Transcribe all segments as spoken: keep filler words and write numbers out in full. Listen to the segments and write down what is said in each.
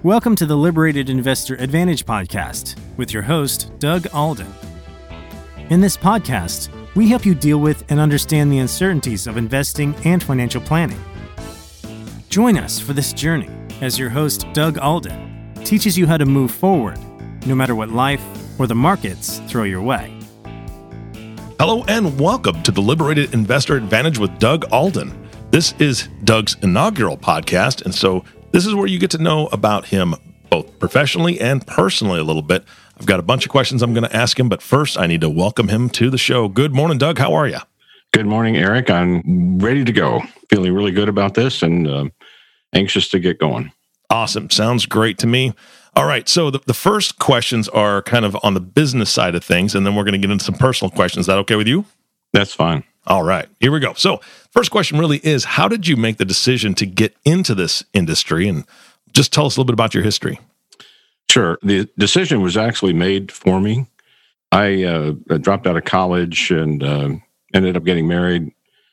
Welcome to the Liberated Investor Advantage podcast with your host, Doug Alden. In this podcast, we help you deal with and understand the uncertainties of investing and financial planning. Join us for this journey as your host, Doug Alden, teaches you how to move forward, no matter what life or the markets throw your way. Hello and welcome to the Liberated Investor Advantage with Doug Alden. This is Doug's inaugural podcast, and so this is where you get to know about him both professionally and personally a little bit. I've got a bunch of questions I'm going to ask him, but first I need to welcome him to the show. Good morning, Doug. How are you? Good morning, Eric. I'm ready to go. Feeling really good about this and uh, anxious to get going. Awesome. Sounds great to me. All right. So the, the first questions are kind of on the business side of things, and then we're going to get into some personal questions. Is that okay with you? That's fine. All right, here we go. So first question really is, how did you make the decision to get into this industry? And just tell us a little bit about your history. Sure. The decision was actually made for me. I uh, dropped out of college and uh, ended up getting married,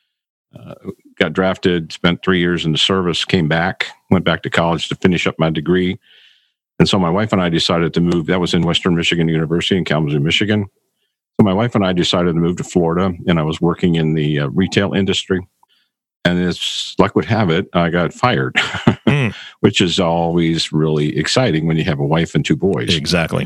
uh, got drafted, spent three years in the service, came back, went back to college to finish up my degree. And so my wife and I decided to move. That was in Western Michigan University in Kalamazoo, Michigan. So my wife and I decided to move to Florida, and I was working in the uh, retail industry. And as luck would have it, I got fired, mm. which is always really exciting when you have a wife and two boys. Exactly.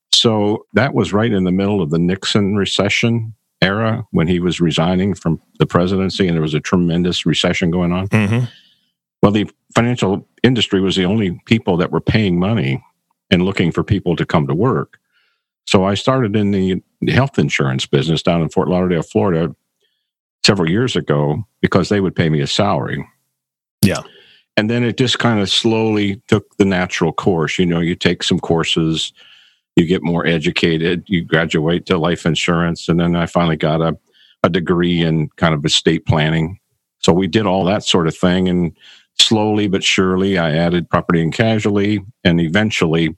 So that was right in the middle of the Nixon recession era when he was resigning from the presidency, and there was a tremendous recession going on. Mm-hmm. Well, the financial industry was the only people that were paying money and looking for people to come to work. So I started in the health insurance business down in Fort Lauderdale, Florida, several years ago because they would pay me a salary. Yeah. And then it just kind of slowly took the natural course. You know, you take some courses, you get more educated, you graduate to life insurance. And then I finally got a, a degree in kind of estate planning. So we did all that sort of thing. And slowly but surely, I added property and casualty, and eventually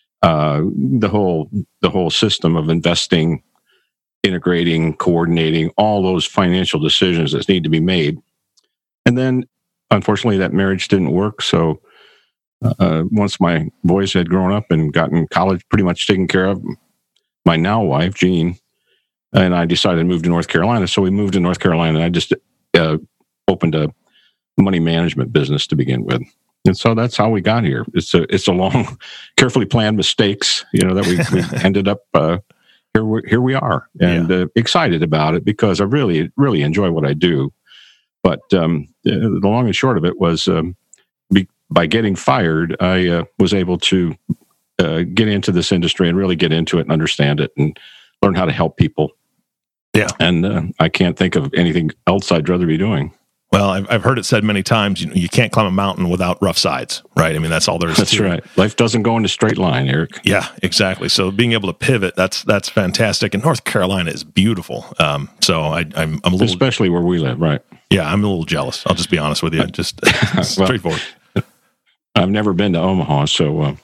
Uh, the whole the whole system of investing, integrating, coordinating, all those financial decisions that need to be made. And then, unfortunately, that marriage didn't work. So uh, once my boys had grown up and gotten college pretty much taken care of, my now wife, Jean, and I decided to move to North Carolina. So we moved to North Carolina, and I just uh, opened a money management business to begin with. And so that's how we got here. It's a it's a long, carefully planned mistakes, you know, that we, we ended up uh, here. We, here we are, and yeah. uh, excited about it because I really really enjoy what I do. But um, the long and short of it was, um, be, by getting fired, I uh, was able to uh, get into this industry and really get into it and understand it and learn how to help people. Yeah, and uh, I can't think of anything else I'd rather be doing. Well, I've I've heard it said many times, you know, you can't climb a mountain without rough sides, right? I mean, that's all there is that's to it. That's right. Life doesn't go in a straight line, Eric. Yeah, exactly. So being able to pivot, that's that's fantastic. And North Carolina is beautiful. Um, so I, I'm, I'm a little... Especially where we live, right? Yeah, I'm a little jealous. I'll just be honest with you. Just straightforward. Well, I've never been to Omaha, so... Uh...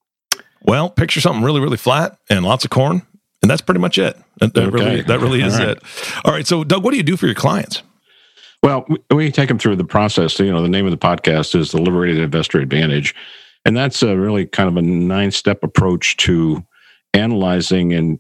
Well, picture something really, really flat and lots of corn, and that's pretty much it. That, that okay. really, that really is right. it. All right, so Doug, what do you do for your clients? Well, we take them through the process. You know, the name of the podcast is the Liberated Investor Advantage. And that's a really kind of a nine-step approach to analyzing and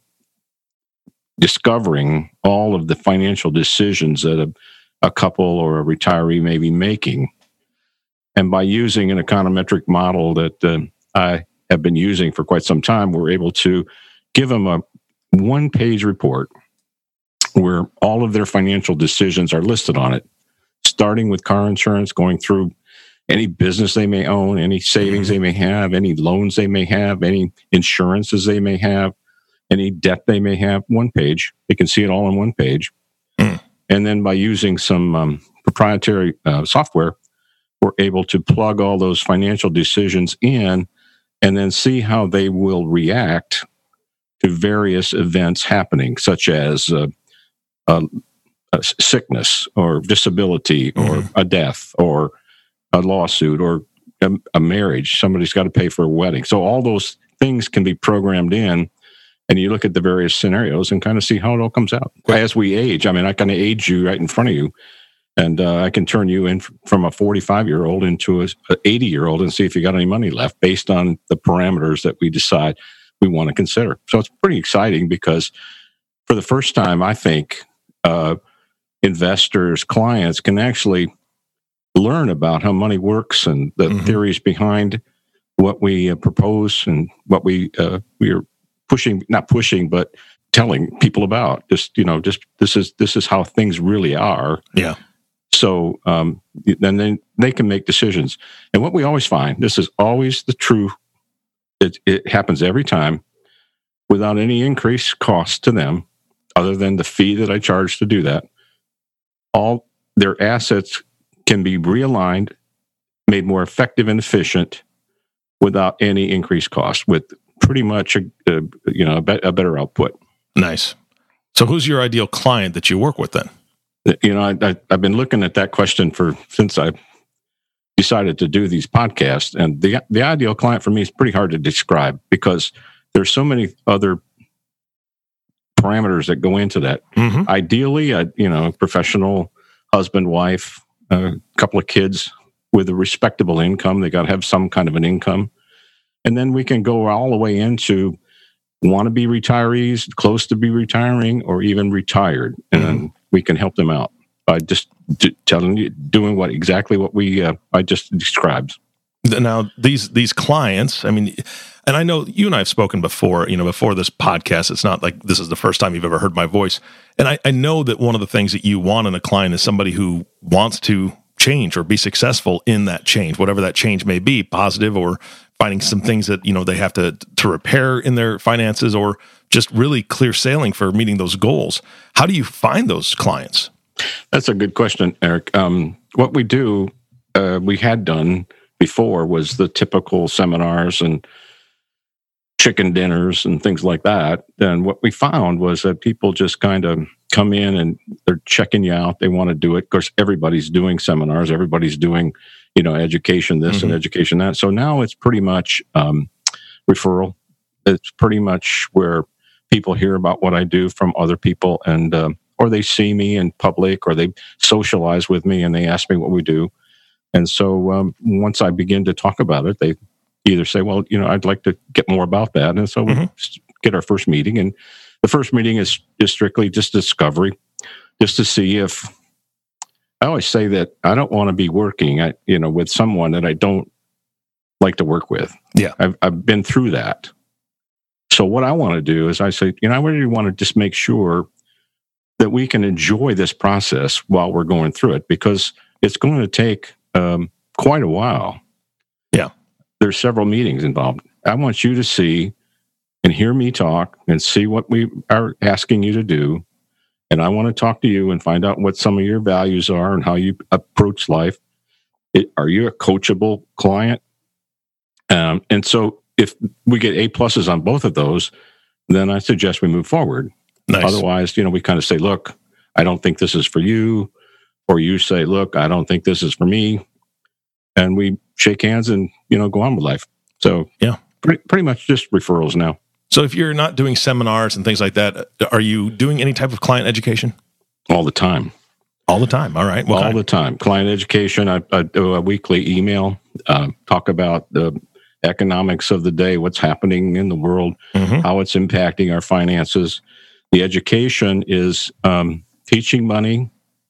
discovering all of the financial decisions that a, a couple or a retiree may be making. And by using an econometric model that uh, I have been using for quite some time, we're able to give them a one-page report where all of their financial decisions are listed on it, starting with car insurance, going through any business they may own, any savings they may have, any loans they may have, any insurances they may have, any debt they may have. One page. They can see it all on one page. Mm. And then by using some um, proprietary uh, software, we're able to plug all those financial decisions in and then see how they will react to various events happening, such as uh, uh, a sickness or disability or mm-hmm. a death or a lawsuit or a, a marriage. Somebody's got to pay for a wedding. So all those things can be programmed in, and you look at the various scenarios and kind of see how it all comes out. As we age, I mean, I kind of age you right in front of you. And uh, I can turn you in from a forty-five-year-old into a eighty-year-old and see if you got any money left based on the parameters that we decide we want to consider. So it's pretty exciting because for the first time, I think uh, investors, clients can actually learn about how money works and the mm-hmm. theories behind what we uh, propose and what we uh, we are pushing, not pushing, but telling people about. Just, you know, just this is this is how things really are. Yeah. So um, then they, they can make decisions. And what we always find, this is always the true, it, it happens every time without any increased cost to them, other than the fee that I charge to do that. All their assets can be realigned, made more effective and efficient without any increased cost, with pretty much a, a you know a, be, a better output. Nice. So who's your ideal client that you work with then? You know, I, I, I've been looking at that question for since I decided to do these podcasts, and the the ideal client for me is pretty hard to describe because there's so many other parameters that go into that. Mm-hmm. Ideally, a you know, professional husband, wife, a couple of kids with a respectable income. They got to have some kind of an income, and then we can go all the way into want to be retirees, close to be retiring, or even retired, and mm-hmm. we can help them out by just d- telling you, doing what exactly what we uh, I just described. Now, these these clients, I mean, and I know you and I have spoken before, you know, before this podcast. It's not like this is the first time you've ever heard my voice. And I, I know that one of the things that you want in a client is somebody who wants to change or be successful in that change, whatever that change may be, positive or finding some things that, you know, they have to to repair in their finances, or just really clear sailing for meeting those goals. How do you find those clients? That's a good question, Eric. Um, what we do, uh, we had done before was the typical seminars and chicken dinners and things like that. And what we found was that people just kind of come in and they're checking you out. They want to do it. Of course, everybody's doing seminars. Everybody's doing, you know, education this mm-hmm. and education that. So now it's pretty much um, referral. It's pretty much where people hear about what I do from other people, and uh, or they see me in public, or they socialize with me and they ask me what we do. And so um, once I begin to talk about it, they either say, well, you know, I'd like to get more about that. And so mm-hmm. we get our first meeting. And the first meeting is just strictly just discovery, just to see if, I always say that I don't want to be working, I, you know, with someone that I don't like to work with. Yeah. I've, I've been through that. So what I want to do is I say, you know, I really want to just make sure that we can enjoy this process while we're going through it, because it's going to take um, quite a while. Yeah. There's several meetings involved. I want you to see and hear me talk and see what we are asking you to do. And I want to talk to you and find out what some of your values are and how you approach life. It, are you a coachable client? Um, and so if we get A pluses on both of those, then I suggest we move forward. Nice. Otherwise, you know, we kind of say, look, I don't think this is for you. Or you say, look, I don't think this is for me. And we shake hands and, you know, go on with life. So yeah, pretty, pretty much just referrals now. So if you're not doing seminars and things like that, are you doing any type of client education? All the time. All the time. All right. What All kind? the time. Client education. I, I do a weekly email, uh, talk about the economics of the day, what's happening in the world, mm-hmm. how it's impacting our finances. The education is um, teaching money,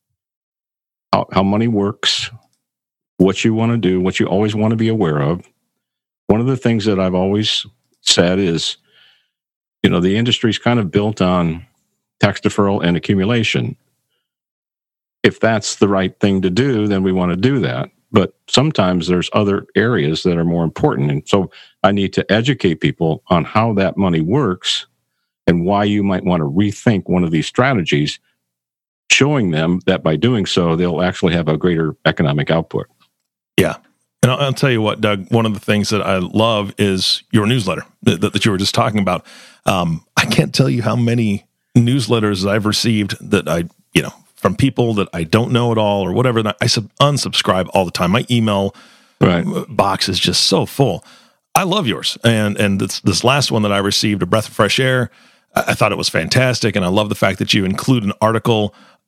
how, how money works, what you want to do, what you always want to be aware of. One of the things that I've always said is, you know, the industry is kind of built on tax deferral and accumulation. If that's the right thing to do, then we want to do that. But sometimes there's other areas that are more important. And so I need to educate people on how that money works and why you might want to rethink one of these strategies, showing them that by doing so, they'll actually have a greater economic output. Yeah. And I'll, I'll tell you what, Doug, one of the things that I love is your newsletter that, that you were just talking about. Um, I can't tell you how many newsletters I've received that I, you know, from people that I don't know at all or whatever. I sub- unsubscribe all the time. My email right. box is just so full. I love yours. And and this, this last one that I received, A Breath of Fresh Air, I, I thought it was fantastic. And I love the fact that you include an article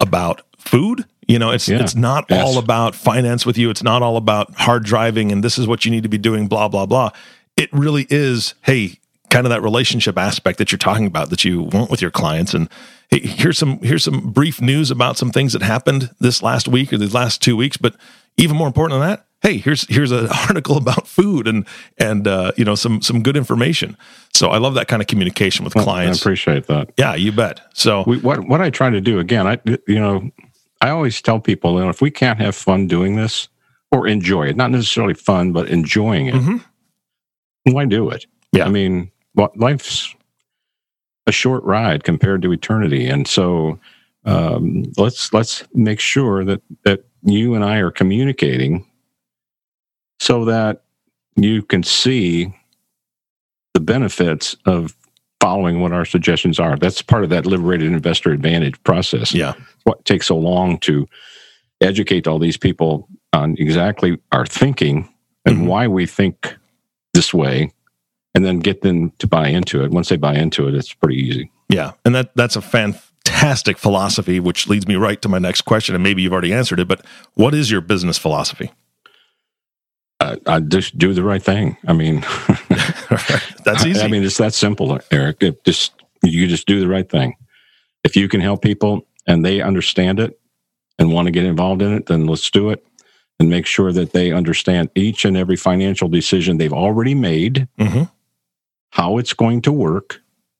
about food. You know, it's Yeah. it's not Yes. all about finance with you. It's not all about hard driving and this is what you need to be doing, blah, blah, blah. It really is, hey, kind of that relationship aspect that you're talking about that you want with your clients. And hey, here's some here's some brief news about some things that happened this last week or the last two weeks. But even more important than that, hey, here's here's an article about food and and uh, you know some some good information. So I love that kind of communication with Well, clients. I appreciate that. Yeah, you bet. So We, what what I try to do again, I you know, I always tell people, you know, if we can't have fun doing this or enjoy it, not necessarily fun, but enjoying it, Mhm. why do it? Yeah. I mean, what life's a short ride compared to eternity, and so um, let's let's make sure that that you and I are communicating so that you can see the benefits of following what our suggestions are. That's part of that liberated investor advantage process. yeah, What takes so long to educate all these people on exactly our thinking and Mhm. why we think this way, and then get them to buy into it. Once they buy into it, it's pretty easy. yeah, and that that's a fantastic philosophy, which leads me right to my next question. And maybe you've already answered it, but what is your business philosophy? Uh, I just do the right thing. I mean, That's easy. I, I mean, it's that simple, Eric. It just you just do the right thing. If you can help people and they understand it and want to get involved in it, then let's do it and make sure that they understand each and every financial decision they've already made, Mhm. how it's going to work.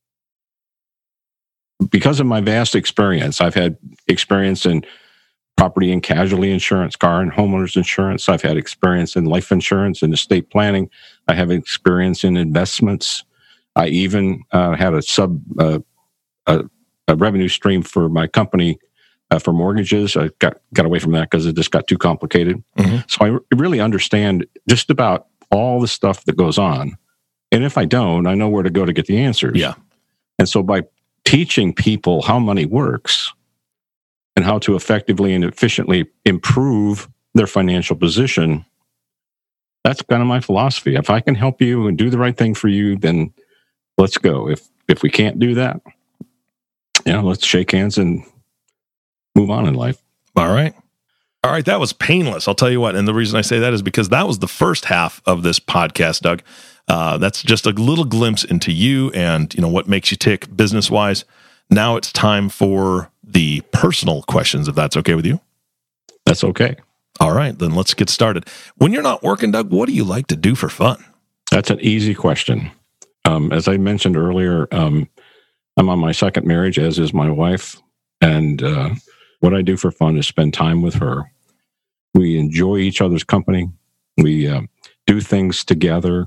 Because of my vast experience, I've had experience in property and casualty insurance, car and homeowners insurance. I've had experience in life insurance and estate planning. I have experience in investments. I even uh, had a sub uh, a, a revenue stream for my company uh, for mortgages. I got got away from that because it just got too complicated. Mhm. So I re- really understand just about all the stuff that goes on. And if I don't, I know where to go to get the answers. Yeah. And so by teaching people how money works and how to effectively and efficiently improve their financial position, that's kind of my philosophy. If I can help you and do the right thing for you, then let's go. If if we can't do that, you know, let's shake hands and move on in life. All right. All right. That was painless. I'll tell you what. And the reason I say that is because that was the first half of this podcast, Doug. Uh, that's just a little glimpse into you and, you know, what makes you tick business wise. Now it's time for the personal questions, if that's okay with you. That's okay. All right. Then let's get started. When you're not working, Doug, what do you like to do for fun? That's an easy question. Um, as I mentioned earlier, um, I'm on my second marriage, as is my wife. And uh, what I do for fun is spend time with her. We enjoy each other's company. We uh, do things together.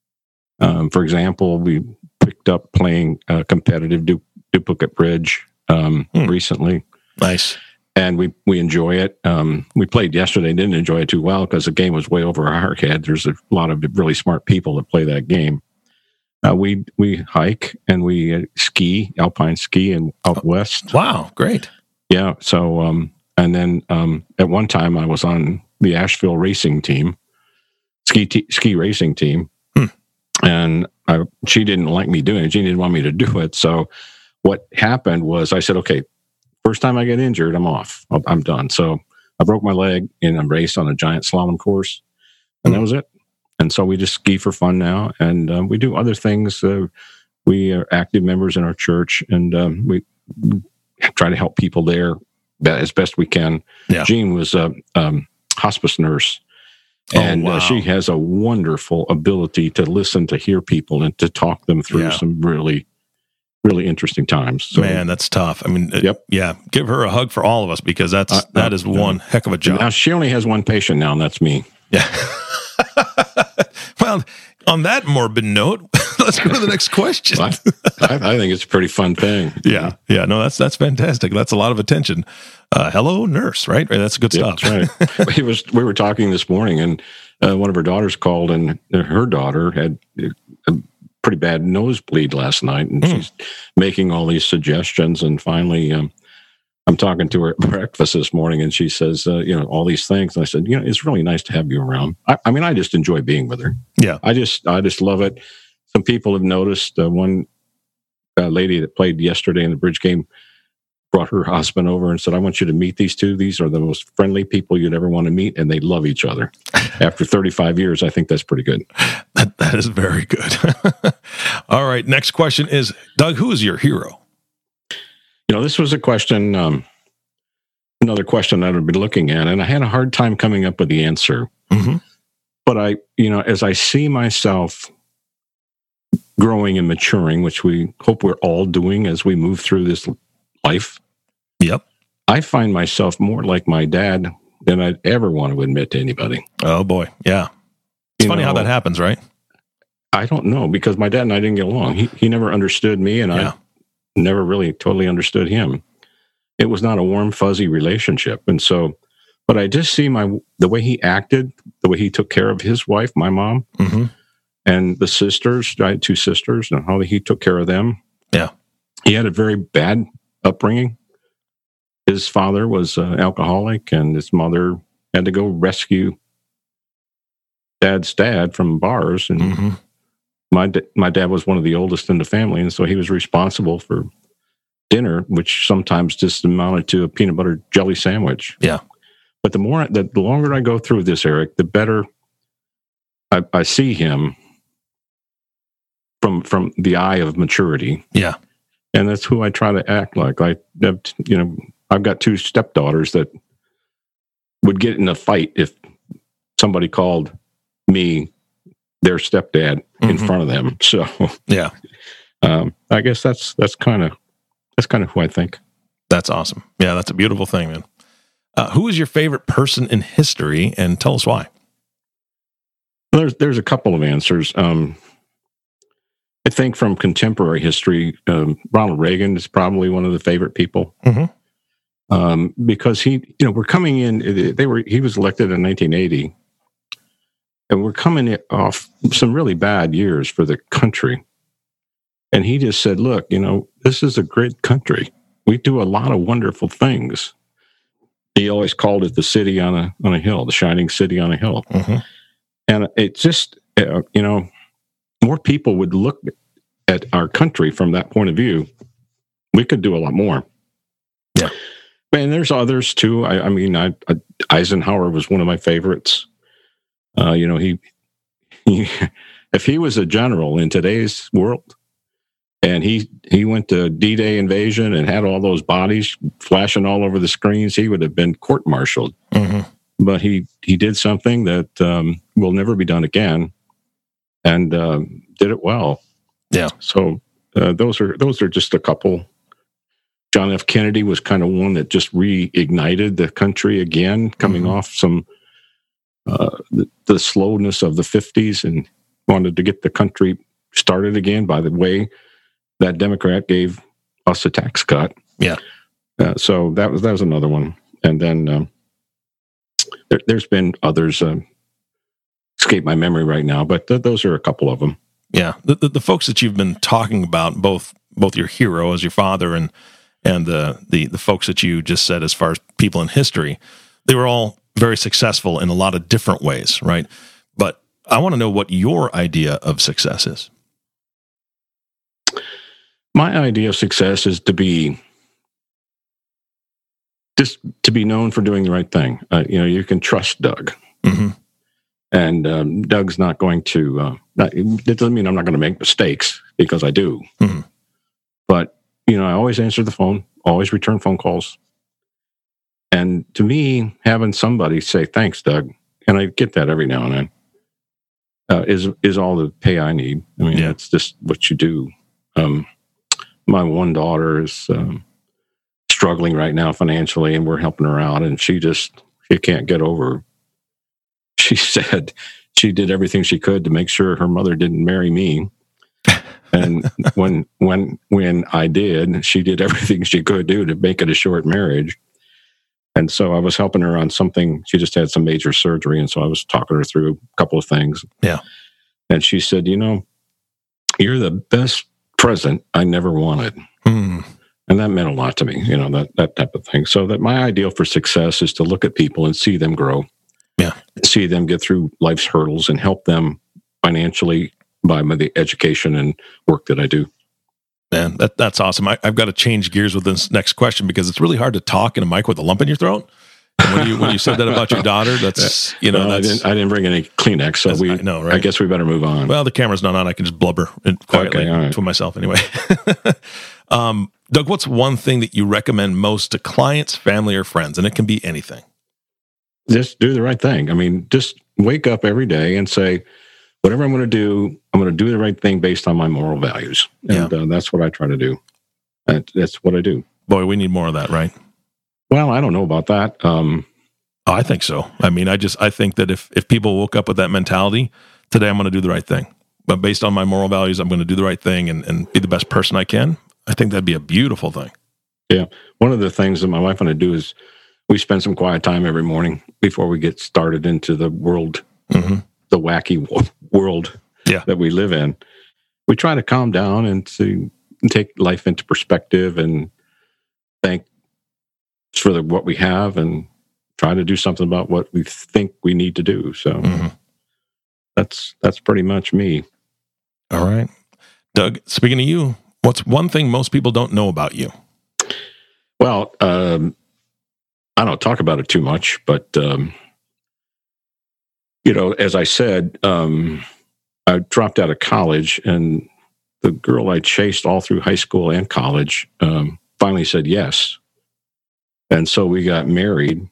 Um, for example, we picked up playing uh, competitive du- duplicate bridge um, Hmm. recently. Nice. And we we enjoy it. Um, we played yesterday, didn't enjoy it too well because the game was way over our head. There's a lot of really smart people that play that game. Uh, we we hike and we uh, ski, alpine ski, and out west. Wow. Great. Yeah. So um, and then um, at one time I was on the Asheville racing team, ski t- ski racing team, Hmm. and I, she didn't like me doing it. She didn't want me to do it. So what happened was I said, okay, first time I get injured, I'm off. I'm done. So I broke my leg in a race on a giant slalom course, and that was it. And so we just ski for fun now, and um, we do other things. Uh, we are active members in our church, and um, we try to help people there as best we can. Yeah. Jean was a um, hospice nurse, Oh, and wow. uh, she has a wonderful ability to listen, to hear people, and to talk them through Yeah. some really, really interesting times. So, Man, that's tough. I mean, uh, Yep. yeah, give her a hug for all of us because that's Uh, that uh, is one heck of a job. now she only has one patient now, and that's me. Yeah. Well, on that morbid note, let's go to the next question. I, I I think it's a pretty fun thing. Yeah, yeah, no, that's that's fantastic. That's a lot of attention. Uh, hello, nurse, right? Right, that's good Yeah, stuff. that's right. we was we were talking this morning, and uh, one of her daughters called, and her daughter had a pretty bad nosebleed last night, and Hmm. she's making all these suggestions. And finally, um, I'm talking to her at breakfast this morning, and she says, uh, you know, all these things. And I said, you know, it's really nice to have you around. I, I mean, I just enjoy being with her. Yeah. I just I just love it. Some people have noticed uh, one uh, lady that played yesterday in the bridge game brought her husband over and said, I want you to meet these two. These are the most friendly people you'd ever want to meet, and they love each other. After thirty-five years, I think that's pretty good. That, that is very good. All right. Next question is, Doug, who is your hero? You know, this was a question, um, another question that I'd be looking at, and I had a hard time coming up with the answer. Mm-hmm. But I, you know, as I see myself growing and maturing, which we hope we're all doing as we move through this life. Yep. I find myself more like my dad than I'd ever want to admit to anybody. Oh boy. Yeah. It's you funny know, how that happens, right? I don't know, because my dad and I didn't get along. He he never understood me, and Yeah. I never really totally understood him. It was not a warm, fuzzy relationship. And so, but I just see my, the way he acted, the way he took care of his wife, my mom, Mm-hmm. and the sisters, I had two sisters, and how he took care of them. Yeah. He had a very bad upbringing. His father was an alcoholic, and his mother had to go rescue dad's dad from bars. And Mm-hmm. my da- my dad was one of the oldest in the family, and so he was responsible for dinner, which sometimes just amounted to a peanut butter jelly sandwich. Yeah. But the more, the, the longer I go through this, Eric, the better I, I see him from from the eye of maturity. Yeah. And that's who I try to act like. I, have, you know, I've got two stepdaughters that would get in a fight if somebody called me their stepdad in Mhm. front of them. So, Yeah. um, I guess that's that's kind of that's kind of who I think. That's awesome. Yeah. That's a beautiful thing, man. Uh, who is your favorite person in history, and tell us why? There's there's a couple of answers. Um, I think from contemporary history, um, Ronald Reagan is probably one of the favorite people. Mhm. Um, because he, you know, we're coming in. They were he was elected in nineteen eighty, and we're coming off some really bad years for the country. And he just said, "Look, you know, this is a great country. We do a lot of wonderful things." He always called it the city on a on a hill, the shining city on a hill. Mhm. And it just, uh, you know, more people would look at our country from that point of view. We could do a lot more. Yeah. And there's others too. I, I mean, I, I, Eisenhower was one of my favorites. Uh, you know, he, he, if he was a general in today's world, and he he went to D-Day invasion and had all those bodies flashing all over the screens, he would have been court-martialed. Mhm. But he he did something that um, will never be done again, and um, did it well. Yeah. So uh, those are those are just a couple. John F. Kennedy was kind of one that just reignited the country again, coming Mhm. off some uh, the, the slowness of the fifties, and wanted to get the country started again. By the way, that Democrat gave us a tax cut. Yeah. Uh, so that was that was another one, and then. Um, There, there's been others um, escape my memory right now, but th- those are a couple of them. Yeah. The, the the folks that you've been talking about, both both your hero as your father and and the, the the folks that you just said as far as people in history, they were all very successful in a lot of different ways, right? But I want to know what your idea of success is. My idea of success is to be just to be known for doing the right thing. Uh, you know, you can trust Doug, Mm-hmm. and um, Doug's not going to. Uh, not, it doesn't mean I'm not going to make mistakes, because I do. Mhm. But you know, I always answer the phone, always return phone calls, and to me, having somebody say thanks, Doug, and I get that every now and then, uh, is is all the pay I need. I mean, Yeah. it's just what you do. Um, my one daughter is. Um, struggling right now financially, and we're helping her out, and she just she can't get over. She said she did everything she could to make sure her mother didn't marry me, and when when when I did, she did everything she could do to make it a short marriage. And so I was helping her on something. She just had some major surgery, and so I was talking her through a couple of things. Yeah. And she said, "You know, you're the best present I never wanted." Mm. And that meant a lot to me, you know, that, that type of thing. So that my ideal for success is to look at people and see them grow. Yeah. See them get through life's hurdles and help them financially by my, the education and work that I do. Man, that, that's awesome. I, I've got to change gears with this next question because it's really hard to talk in a mic with a lump in your throat. And when you when you said that about your daughter, that's you know well, that's, I didn't I didn't bring any Kleenex, so we. I know, right? I guess we better move on. Well, the camera's not on. I can just blubber quietly okay, right. to myself anyway. um, Doug, what's one thing that you recommend most to clients, family, or friends? And it can be anything. Just do the right thing. I mean, just wake up every day and say, whatever I'm going to do, I'm going to do the right thing based on my moral values. And yeah. uh, that's what I try to do. That, that's what I do. Boy, we need more of that, right? Well, I don't know about that. Um, oh, I think so. I mean, I just, I think that if, if people woke up with that mentality, today I'm going to do the right thing. But based on my moral values, I'm going to do the right thing and, and be the best person I can. I think that'd be a beautiful thing. Yeah. One of the things that my wife and I do is we spend some quiet time every morning before we get started into the world, mm-hmm. the wacky world yeah. that we live in. We try to calm down and to take life into perspective and thank for the, what we have and try to do something about what we think we need to do. So mm-hmm. that's that's pretty much me. All right. Doug, speaking of you, what's one thing most people don't know about you? Well, um, I don't talk about it too much, but, um, you know, as I said, um, I dropped out of college, and the girl I chased all through high school and college um, finally said yes. And so we got married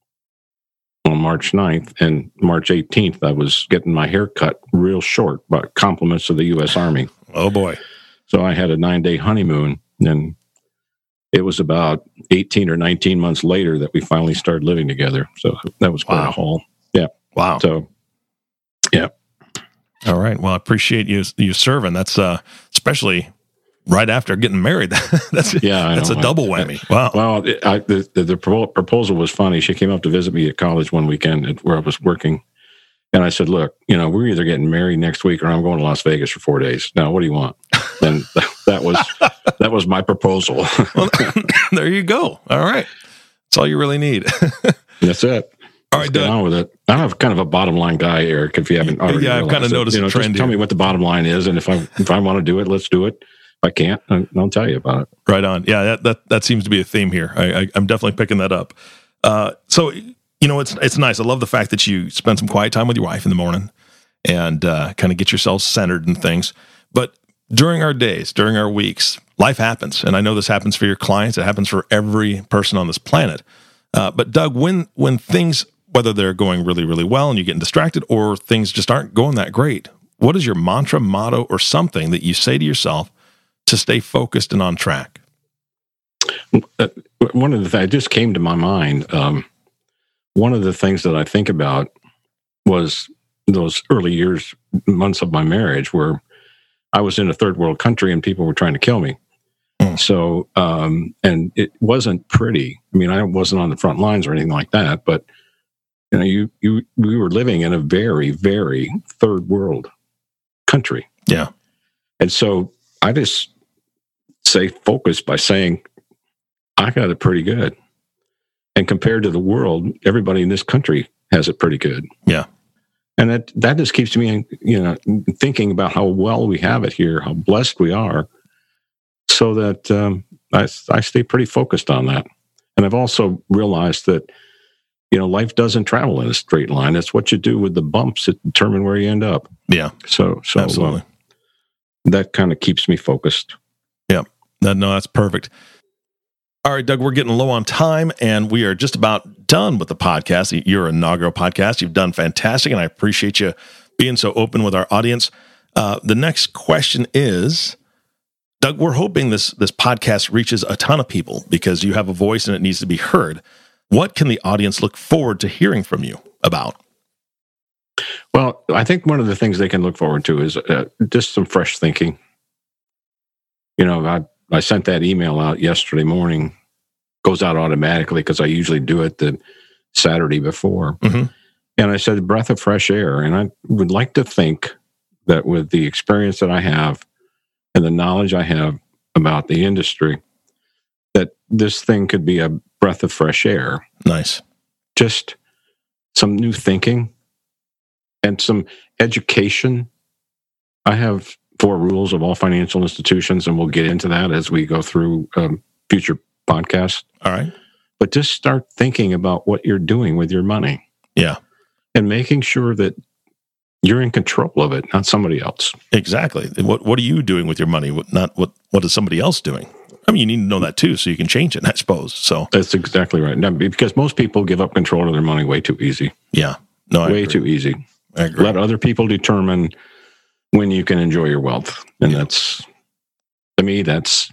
on March ninth, and March eighteenth, I was getting my hair cut real short by compliments of the U S Army. Oh, boy. So I had a nine-day honeymoon, and it was about eighteen or nineteen months later that we finally started living together. So that was quite wow. a haul. Yeah. Wow. So, yeah. All right. Well, I appreciate you you serving. That's uh, especially right after getting married. that's yeah, that's a double whammy. Wow. Well, I, the, the the proposal was funny. She came up to visit me at college one weekend where I was working, and I said, "Look, you know, we're either getting married next week or I'm going to Las Vegas for four days. Now, what do you want?" And that was that was my proposal. Well, there you go. All right, that's all you really need. That's it. All right, Let's get on with it. I'm kind of a bottom line guy, Eric. If you haven't already, yeah, I've kind of it. noticed you know, a trend. Just tell here. me what the bottom line is, and if I if I want to do it, let's do it. If I can't, I'll tell you about it. Right on. Yeah, that that, that seems to be a theme here. I, I, I'm definitely picking that up. Uh, so you know, it's it's nice. I love the fact that you spend some quiet time with your wife in the morning and uh, kind of get yourself centered and things. But during our days, during our weeks, life happens, and I know this happens for your clients. It happens for every person on this planet. Uh, but Doug, when when things, whether they're going really, really well and you're getting distracted or things just aren't going that great, what is your mantra, motto, or something that you say to yourself to stay focused and on track? One of the things that just came to my mind, um, one of the things that I think about was those early years, months of my marriage where I was in a third world country and people were trying to kill me. Mm. So, um, and it wasn't pretty. I mean, I wasn't on the front lines or anything like that, but you know, you, you, we were living in a very, very third world country. Yeah. And so I just say focus by saying, I got it pretty good. And compared to the world, everybody in this country has it pretty good. Yeah. And that, that just keeps me, you know, thinking about how well we have it here, how blessed we are, so that um, I, I stay pretty focused on that. And I've also realized that, you know, life doesn't travel in a straight line. It's what you do with the bumps that determine where you end up. Yeah. So, so absolutely. Uh, that kind of keeps me focused. Yeah. That, no, that's perfect. All right, Doug, we're getting low on time, and we are just about done with the podcast, your inaugural podcast. You've done fantastic, and I appreciate you being so open with our audience. Uh, the next question is, Doug, we're hoping this, this podcast reaches a ton of people because you have a voice and it needs to be heard. What can the audience look forward to hearing from you about? Well, I think one of the things they can look forward to is uh, just some fresh thinking. You know, I I sent that email out yesterday morning, goes out automatically because I usually do it the Saturday before. Mm-hmm. And I said, breath of fresh air. And I would like to think that with the experience that I have and the knowledge I have about the industry, that this thing could be a breath of fresh air. Nice. Just some new thinking and some education. I have four rules of all financial institutions, and we'll get into that as we go through um, future podcasts. All right. But just start thinking about what you're doing with your money. Yeah. And making sure that you're in control of it, not somebody else. Exactly. What What are you doing with your money? What, not what What is somebody else doing? I mean, you need to know that too, so you can change it, I suppose. So that's exactly right. Now, because most people give up control of their money way too easy. Yeah. No, I way agree. too easy. I agree. Let other people determine when you can enjoy your wealth, and yeah. that's to me that's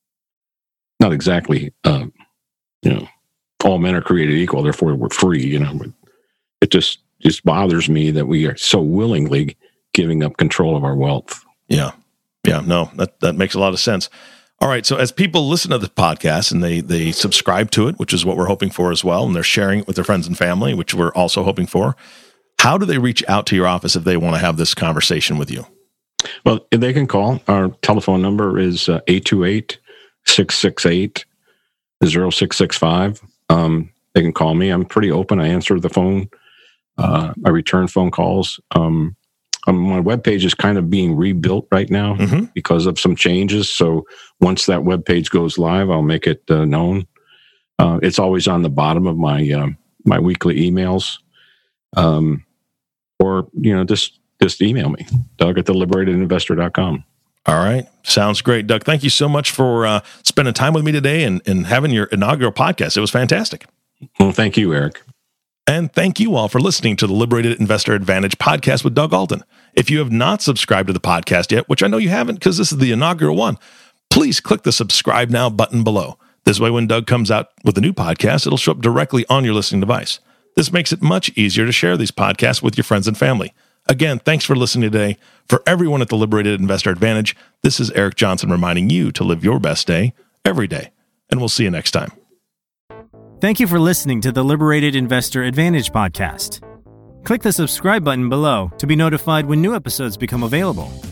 not exactly uh, you know all men are created equal, therefore we're free. You know, it just just bothers me that we are so willingly giving up control of our wealth. Yeah, yeah. No, that that makes a lot of sense. All right. So as people listen to the podcast and they they subscribe to it, which is what we're hoping for as well, and they're sharing it with their friends and family, which we're also hoping for, how do they reach out to your office if they want to have this conversation with you? Well, they can call. Our telephone number is uh, eight two eight, six six eight, zero six six five. Um, they can call me. I'm pretty open. I answer the phone. Uh, I return phone calls. Um, um, my webpage is kind of being rebuilt right now mm-hmm. because of some changes. So once that webpage goes live, I'll make it uh, known. Uh, it's always on the bottom of my uh, my weekly emails. Um, or, you know, just just email me, Doug at the liberated investor dot com. All right. Sounds great, Doug. Thank you so much for uh, spending time with me today and, and having your inaugural podcast. It was fantastic. Well, thank you, Eric. And thank you all for listening to the Liberated Investor Advantage podcast with Doug Alden. If you have not subscribed to the podcast yet, which I know you haven't because this is the inaugural one, please click the subscribe now button below. This way, when Doug comes out with a new podcast, it'll show up directly on your listening device. This makes it much easier to share these podcasts with your friends and family. Again, thanks for listening today. For everyone at the Liberated Investor Advantage, this is Eric Johnson reminding you to live your best day every day. And we'll see you next time. Thank you for listening to the Liberated Investor Advantage podcast. Click the subscribe button below to be notified when new episodes become available.